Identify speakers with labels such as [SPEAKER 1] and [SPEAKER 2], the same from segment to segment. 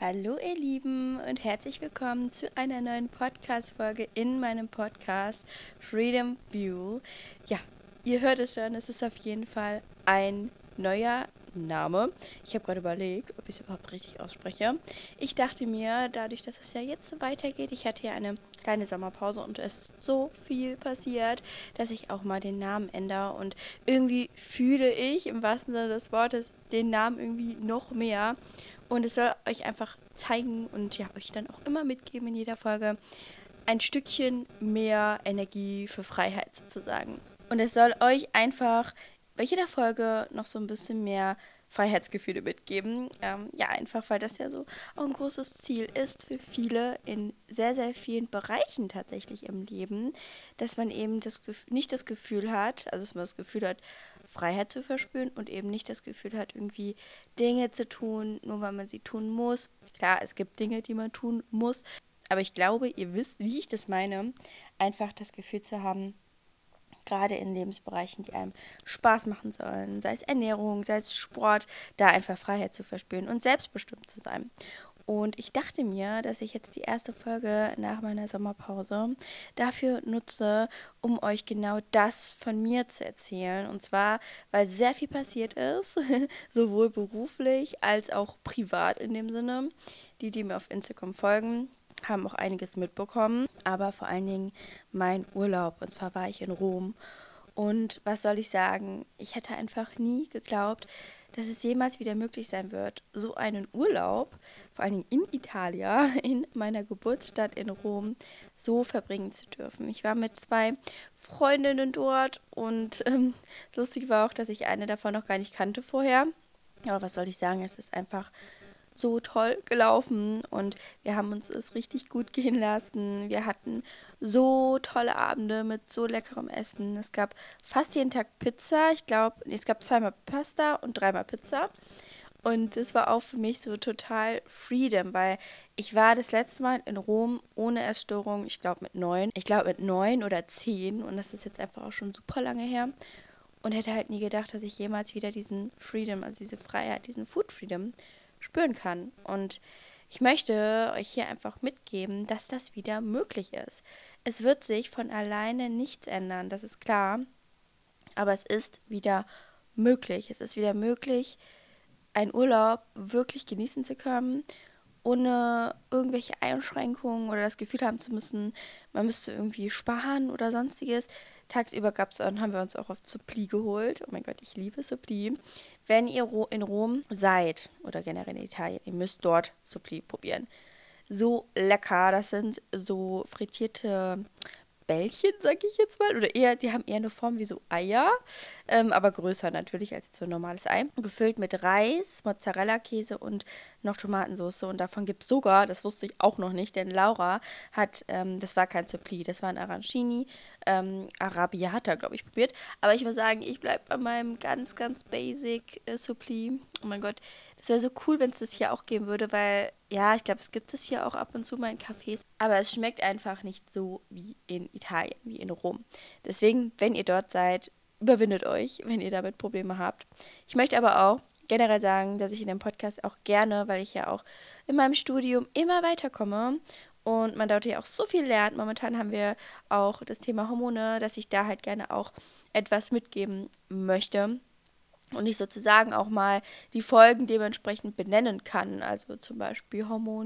[SPEAKER 1] Hallo ihr Lieben und herzlich willkommen zu einer neuen Podcast-Folge in meinem Podcast Freedom View. Ja, ihr hört es schon, es ist auf jeden Fall ein neuer Name. Ich habe gerade überlegt, ob ich es überhaupt richtig ausspreche. Ich dachte mir, dadurch, dass es ja jetzt so weitergeht, ich hatte ja eine kleine Sommerpause und es ist so viel passiert, dass ich auch mal den Namen ändere und irgendwie fühle ich im wahrsten Sinne des Wortes den Namen irgendwie noch mehr. Und es soll euch einfach zeigen und ja, euch dann auch immer mitgeben in jeder Folge ein Stückchen mehr Energie für Freiheit sozusagen. Und es soll euch einfach bei jeder Folge noch so ein bisschen mehr Freiheitsgefühle mitgeben. Ja, einfach weil das ja so auch ein großes Ziel ist für viele in sehr, sehr vielen Bereichen tatsächlich im Leben, dass man eben nicht das Gefühl hat, also dass man das Gefühl hat, Freiheit zu verspüren und eben nicht das Gefühl hat, irgendwie Dinge zu tun, nur weil man sie tun muss. Klar, es gibt Dinge, die man tun muss, aber ich glaube, ihr wisst, wie ich das meine, einfach das Gefühl zu haben, gerade in Lebensbereichen, die einem Spaß machen sollen, sei es Ernährung, sei es Sport, da einfach Freiheit zu verspüren und selbstbestimmt zu sein. Und ich dachte mir, dass ich jetzt die erste Folge nach meiner Sommerpause dafür nutze, um euch genau das von mir zu erzählen. Und zwar, weil sehr viel passiert ist, sowohl beruflich als auch privat in dem Sinne. Die mir auf Instagram folgen, haben auch einiges mitbekommen, aber vor allen Dingen mein Urlaub. Und zwar war ich in Rom. Und was soll ich sagen? Ich hätte einfach nie geglaubt, dass es jemals wieder möglich sein wird, so einen Urlaub, vor allen Dingen in Italien, in meiner Geburtsstadt in Rom, so verbringen zu dürfen. Ich war mit 2 Freundinnen dort und lustig war auch, dass ich eine davon noch gar nicht kannte vorher. Aber was soll ich sagen? Es ist einfach so toll gelaufen und wir haben uns es richtig gut gehen lassen. Wir hatten so tolle Abende mit so leckerem Essen. Es gab fast jeden Tag Pizza. Ich glaube, es gab 2-mal Pasta und 3-mal Pizza. Und es war auch für mich so total Freedom, weil ich war das letzte Mal in Rom ohne Essstörung, ich glaube mit 9. Ich glaube mit 9 oder 10 und das ist jetzt einfach auch schon super lange her. Und hätte halt nie gedacht, dass ich jemals wieder diesen Freedom, also diese Freiheit, diesen Food Freedom spüren kann. Und ich möchte euch hier einfach mitgeben, dass das wieder möglich ist. Es wird sich von alleine nichts ändern, das ist klar. Aber es ist wieder möglich. Es ist wieder möglich, einen Urlaub wirklich genießen zu können, ohne irgendwelche Einschränkungen oder das Gefühl haben zu müssen, man müsste irgendwie sparen oder sonstiges. Tagsüber haben wir uns auch auf Suppli geholt. Oh mein Gott, ich liebe Suppli. Wenn ihr in Rom seid oder generell in Italien, ihr müsst dort Suppli probieren. So lecker, das sind so frittierte Bällchen, sag ich jetzt mal. Oder eher, die haben eher eine Form wie so Eier, aber größer natürlich als so ein normales Ei. Gefüllt mit Reis, Mozzarella-Käse und noch Tomatensauce. Und davon gibt es sogar, das wusste ich auch noch nicht, denn Laura hat, das war kein Suppli, das war ein Arancini, Arrabbiata, glaube ich, probiert. Aber ich muss sagen, ich bleibe bei meinem ganz, ganz basic Suppli. Oh mein Gott, das wäre so cool, wenn es das hier auch geben würde, weil, ja, ich glaube, es gibt es hier auch ab und zu mal in Cafés. Aber es schmeckt einfach nicht so wie in Italien, wie in Rom. Deswegen, wenn ihr dort seid, überwindet euch, wenn ihr damit Probleme habt. Ich möchte aber auch generell sagen, dass ich in dem Podcast auch gerne, weil ich ja auch in meinem Studium immer weiterkomme und man dort ja auch so viel lernt. Momentan haben wir auch das Thema Hormone, dass ich da halt gerne auch etwas mitgeben möchte und ich sozusagen auch mal die Folgen dementsprechend benennen kann. Also zum Beispiel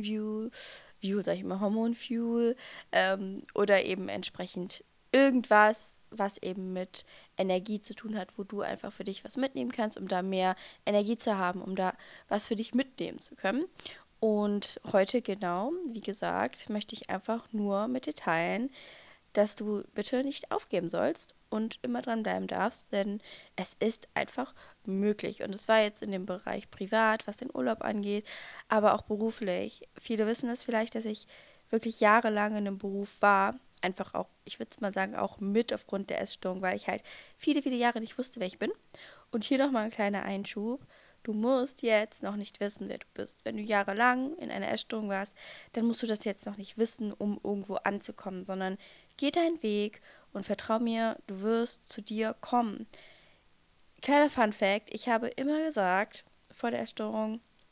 [SPEAKER 1] View, sag ich immer, Hormonfuel, oder eben entsprechend irgendwas, was eben mit Energie zu tun hat, wo du einfach für dich was mitnehmen kannst, um da mehr Energie zu haben, um da was für dich mitnehmen zu können. Und heute genau, wie gesagt, möchte ich einfach nur mit dir teilen, dass du bitte nicht aufgeben sollst und immer dranbleiben darfst, denn es ist einfach möglich. Und es war jetzt in dem Bereich privat, was den Urlaub angeht, aber auch beruflich. Viele wissen es vielleicht, dass ich wirklich jahrelang in einem Beruf war, einfach auch, ich würde mal sagen, auch mit aufgrund der Essstörung, weil ich halt viele, viele Jahre nicht wusste, wer ich bin. Und hier nochmal ein kleiner Einschub. Du musst jetzt noch nicht wissen, wer du bist. Wenn du jahrelang in einer Essstörung warst, dann musst du das jetzt noch nicht wissen, um irgendwo anzukommen, sondern geh deinen Weg und vertrau mir, du wirst zu dir kommen. Kleiner Fun Fact, ich habe immer gesagt, vor der Essstörung und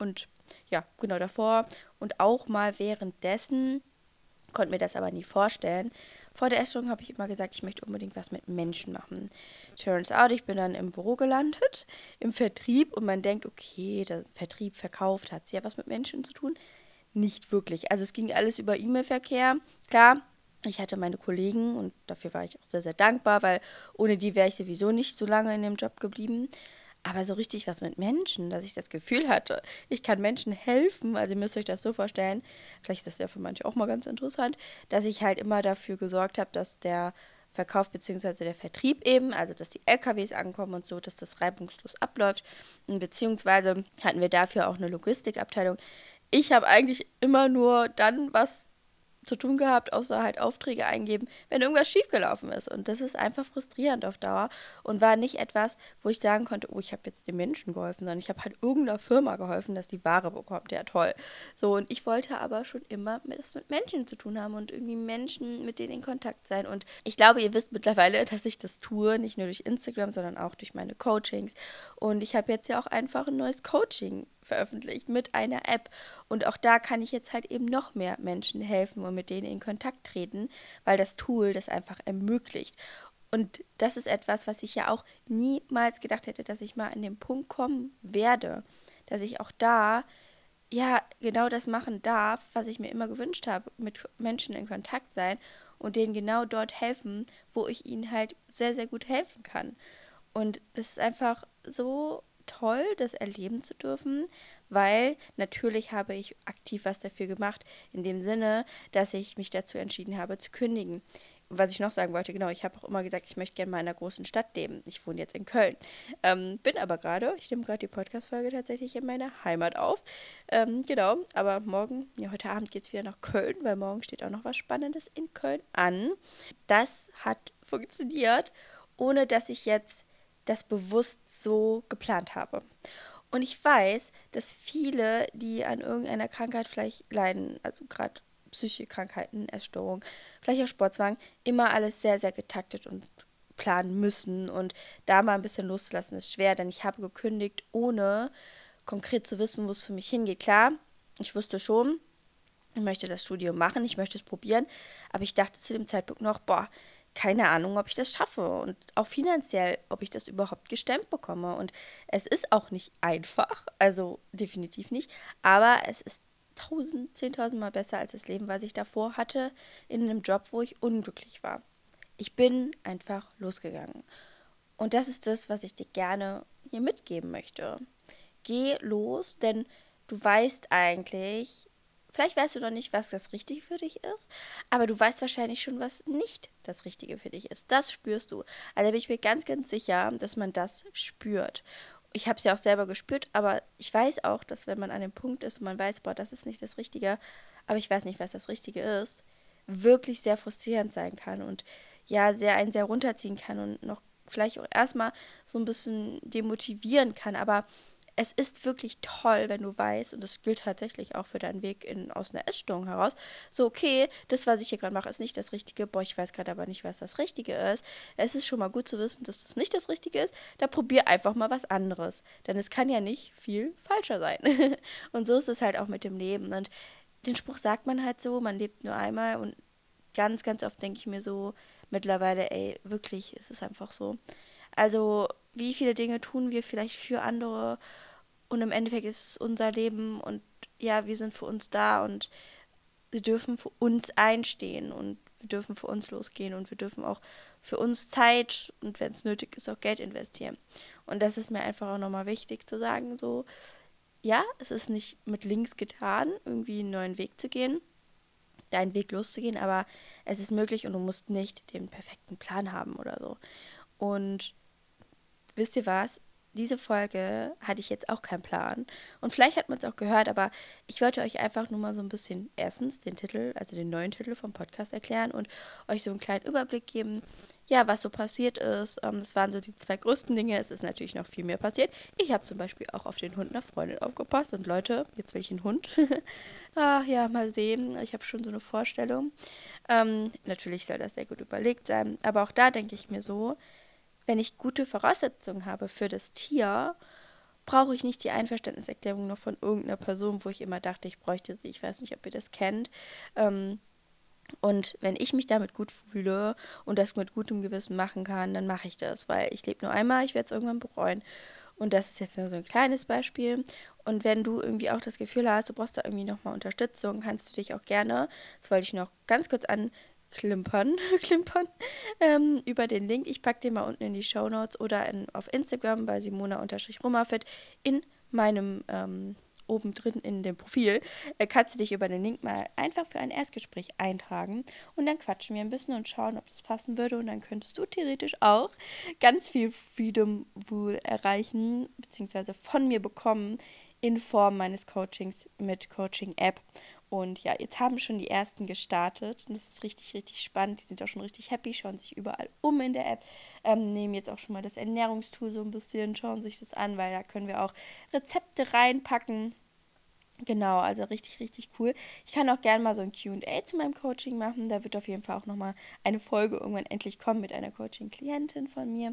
[SPEAKER 1] ja, genau davor und auch mal währenddessen, konnte mir das aber nie vorstellen. Vor der Essstörung habe ich immer gesagt, ich möchte unbedingt was mit Menschen machen. Turns out, ich bin dann im Büro gelandet, im Vertrieb und man denkt, okay, der Vertrieb verkauft, hat es ja was mit Menschen zu tun? Nicht wirklich. Also es ging alles über E-Mail-Verkehr. Klar, ich hatte meine Kollegen und dafür war ich auch sehr, sehr dankbar, weil ohne die wäre ich sowieso nicht so lange in dem Job geblieben. Aber so richtig was mit Menschen, dass ich das Gefühl hatte, ich kann Menschen helfen. Also ihr müsst euch das so vorstellen, vielleicht ist das ja für manche auch mal ganz interessant, dass ich halt immer dafür gesorgt habe, dass der Verkauf bzw. der Vertrieb eben, also dass die LKWs ankommen und so, dass das reibungslos abläuft. Beziehungsweise hatten wir dafür auch eine Logistikabteilung. Ich habe eigentlich immer nur dann was zu tun gehabt, außer halt Aufträge eingeben, wenn irgendwas schiefgelaufen ist. Und das ist einfach frustrierend auf Dauer und war nicht etwas, wo ich sagen konnte, oh, ich habe jetzt den Menschen geholfen, sondern ich habe halt irgendeiner Firma geholfen, dass die Ware bekommt. Ja, toll. So, und ich wollte aber schon immer mit Menschen zu tun haben und irgendwie Menschen, mit denen in Kontakt sein. Und ich glaube, ihr wisst mittlerweile, dass ich das tue, nicht nur durch Instagram, sondern auch durch meine Coachings. Und ich habe jetzt ja auch einfach ein neues Coaching veröffentlicht mit einer App. Und auch da kann ich jetzt halt eben noch mehr Menschen helfen und mit denen in Kontakt treten, weil das Tool das einfach ermöglicht. Und das ist etwas, was ich ja auch niemals gedacht hätte, dass ich mal an den Punkt kommen werde, dass ich auch da ja genau das machen darf, was ich mir immer gewünscht habe, mit Menschen in Kontakt sein und denen genau dort helfen, wo ich ihnen halt sehr, sehr gut helfen kann. Und das ist einfach so toll, das erleben zu dürfen, weil natürlich habe ich aktiv was dafür gemacht, in dem Sinne, dass ich mich dazu entschieden habe zu kündigen. Was ich noch sagen wollte, genau, ich habe auch immer gesagt, ich möchte gerne mal in einer großen Stadt leben. Ich wohne jetzt in Köln. Bin aber gerade, ich nehme gerade die Podcast-Folge tatsächlich in meiner Heimat auf. Genau, aber morgen, ja, heute Abend geht es wieder nach Köln, weil morgen steht auch noch was Spannendes in Köln an. Das hat funktioniert, ohne dass ich jetzt das bewusst so geplant habe. Und ich weiß, dass viele, die an irgendeiner Krankheit vielleicht leiden, also gerade psychische Krankheiten, Essstörungen, vielleicht auch Sportzwang, immer alles sehr, sehr getaktet und planen müssen. Und da mal ein bisschen loszulassen ist schwer, denn ich habe gekündigt, ohne konkret zu wissen, wo es für mich hingeht. Klar, ich wusste schon, ich möchte das Studium machen, ich möchte es probieren, aber ich dachte zu dem Zeitpunkt noch, boah, keine Ahnung, ob ich das schaffe und auch finanziell, ob ich das überhaupt gestemmt bekomme. Und es ist auch nicht einfach, also definitiv nicht, aber es ist 1000 Mal besser als das Leben, was ich davor hatte, in einem Job, wo ich unglücklich war. Ich bin einfach losgegangen. Und das ist das, was ich dir gerne hier mitgeben möchte. Geh los, denn du weißt eigentlich, vielleicht weißt du noch nicht, was das Richtige für dich ist, aber du weißt wahrscheinlich schon, was nicht das Richtige für dich ist. Das spürst du. Also da bin ich mir ganz, ganz sicher, dass man das spürt. Ich habe es ja auch selber gespürt, aber ich weiß auch, dass wenn man an dem Punkt ist, wo man weiß, boah, das ist nicht das Richtige, aber ich weiß nicht, was das Richtige ist, wirklich sehr frustrierend sein kann und ja, einen sehr runterziehen kann und noch vielleicht auch erstmal so ein bisschen demotivieren kann. Aber es ist wirklich toll, wenn du weißt, und das gilt tatsächlich auch für deinen Weg aus einer Essstörung heraus, so, okay, das, was ich hier gerade mache, ist nicht das Richtige. Boah, ich weiß gerade aber nicht, was das Richtige ist. Es ist schon mal gut zu wissen, dass das nicht das Richtige ist. Da probier einfach mal was anderes. Denn es kann ja nicht viel falscher sein. Und so ist es halt auch mit dem Leben. Und den Spruch sagt man halt so, man lebt nur einmal. Und ganz, ganz oft denke ich mir so mittlerweile, ey, wirklich, es ist einfach so. Also, wie viele Dinge tun wir vielleicht für andere und im Endeffekt ist es unser Leben und ja, wir sind für uns da und wir dürfen für uns einstehen und wir dürfen für uns losgehen und wir dürfen auch für uns Zeit und wenn es nötig ist, auch Geld investieren. Und das ist mir einfach auch nochmal wichtig zu sagen, so, ja, es ist nicht mit links getan, irgendwie einen neuen Weg zu gehen, deinen Weg loszugehen, aber es ist möglich und du musst nicht den perfekten Plan haben oder so. Und wisst ihr was? Diese Folge hatte ich jetzt auch keinen Plan. Und vielleicht hat man es auch gehört, aber ich wollte euch einfach nur mal so ein bisschen erstens den Titel, also den neuen Titel vom Podcast erklären und euch so einen kleinen Überblick geben, ja, was so passiert ist. Das waren so die zwei größten Dinge. Es ist natürlich noch viel mehr passiert. Ich habe zum Beispiel auch auf den Hund einer Freundin aufgepasst. Und Leute, jetzt will ich einen Hund. Ah, ja, mal sehen. Ich habe schon so eine Vorstellung. Natürlich soll das sehr gut überlegt sein. Aber auch da denke ich mir so, wenn ich gute Voraussetzungen habe für das Tier, brauche ich nicht die Einverständniserklärung noch von irgendeiner Person, wo ich immer dachte, ich bräuchte sie. Ich weiß nicht, ob ihr das kennt. Und wenn ich mich damit gut fühle und das mit gutem Gewissen machen kann, dann mache ich das, weil ich lebe nur einmal, ich werde es irgendwann bereuen. Und das ist jetzt nur so ein kleines Beispiel. Und wenn du irgendwie auch das Gefühl hast, du brauchst da irgendwie nochmal Unterstützung, kannst du dich auch gerne, das wollte ich noch ganz kurz anklimpern, über den Link. Ich packe den mal unten in die Shownotes oder auf Instagram bei Simona-Rumafit in meinem oben drin in dem Profil, kannst du dich über den Link mal einfach für ein Erstgespräch eintragen und dann quatschen wir ein bisschen und schauen, ob das passen würde und dann könntest du theoretisch auch ganz viel Freedom wohl erreichen, beziehungsweise von mir bekommen in Form meines Coachings mit Coaching-App. Und ja, jetzt haben schon die ersten gestartet und das ist richtig, richtig spannend. Die sind auch schon richtig happy, schauen sich überall um in der App, nehmen jetzt auch schon mal das Ernährungstool so ein bisschen, schauen sich das an, weil da können wir auch Rezepte reinpacken. Genau, also richtig, richtig cool. Ich kann auch gerne mal so ein Q&A zu meinem Coaching machen. Da wird auf jeden Fall auch nochmal eine Folge irgendwann endlich kommen mit einer Coaching-Klientin von mir.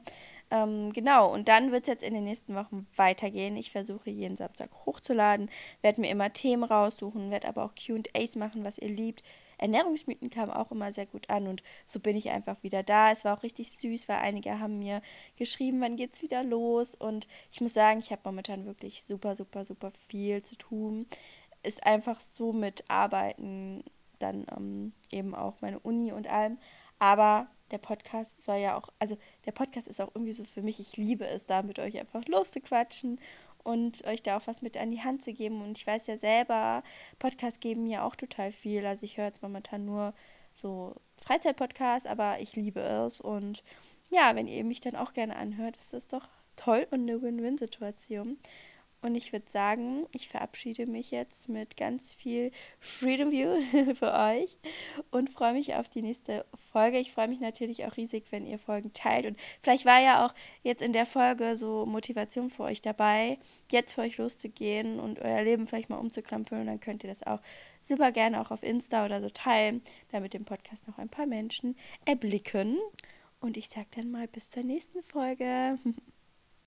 [SPEAKER 1] Genau, und dann wird es jetzt in den nächsten Wochen weitergehen. Ich versuche jeden Samstag hochzuladen, werde mir immer Themen raussuchen, werde aber auch Q&As machen, was ihr liebt. Ernährungsmythen kamen auch immer sehr gut an und so bin ich einfach wieder da. Es war auch richtig süß, weil einige haben mir geschrieben, wann geht's wieder los und ich muss sagen, ich habe momentan wirklich super, super, super viel zu tun. Ist einfach so mit Arbeiten, dann eben auch meine Uni und allem. Aber der Podcast soll ja auch, also der Podcast ist auch irgendwie so für mich, ich liebe es, da mit euch einfach loszuquatschen und euch da auch was mit an die Hand zu geben. Und ich weiß ja selber, Podcasts geben mir auch total viel. Also ich höre jetzt momentan nur so Freizeitpodcasts, aber ich liebe es. Und ja, wenn ihr mich dann auch gerne anhört, ist das doch toll und eine Win-Win-Situation. Und ich würde sagen, ich verabschiede mich jetzt mit ganz viel Freedom View für euch und freue mich auf die nächste Folge. Ich freue mich natürlich auch riesig, wenn ihr Folgen teilt. Und vielleicht war ja auch jetzt in der Folge so Motivation für euch dabei, jetzt für euch loszugehen und euer Leben vielleicht mal umzukrempeln. Und dann könnt ihr das auch super gerne auch auf Insta oder so teilen, damit den Podcast noch ein paar Menschen erblicken. Und ich sage dann mal bis zur nächsten Folge.